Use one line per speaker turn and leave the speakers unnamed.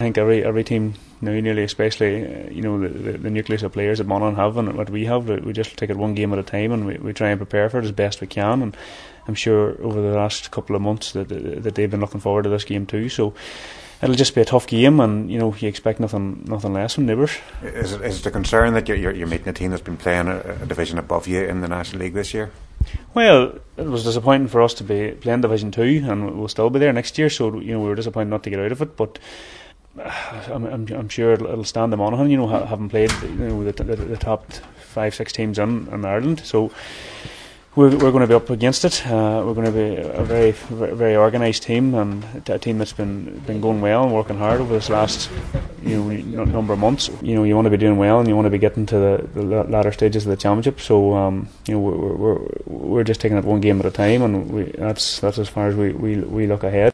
think every team now, nearly, especially the nucleus of players that Monaghan have and what we have, we just take it one game at a time, and we try and prepare for it as best we can. And I'm sure over the last couple of months that they've been looking forward to this game too. So it'll just be a tough game, and you expect nothing less from neighbours.
Is it a concern that you're meeting a team that's been playing a division above you in the National League this year?
Well, it was disappointing for us to be playing Division 2, and we'll still be there next year, so we were disappointed not to get out of it. But I'm sure it'll stand them on, having played the top 5-6 teams in Ireland. So we're going to be up against it. We're going to be a very, very organised team, and a team that's been going well and working hard over this last number of months. You want to be doing well, and you want to be getting to the latter stages of the championship. So we're just taking it one game at a time, and that's as far as we look ahead.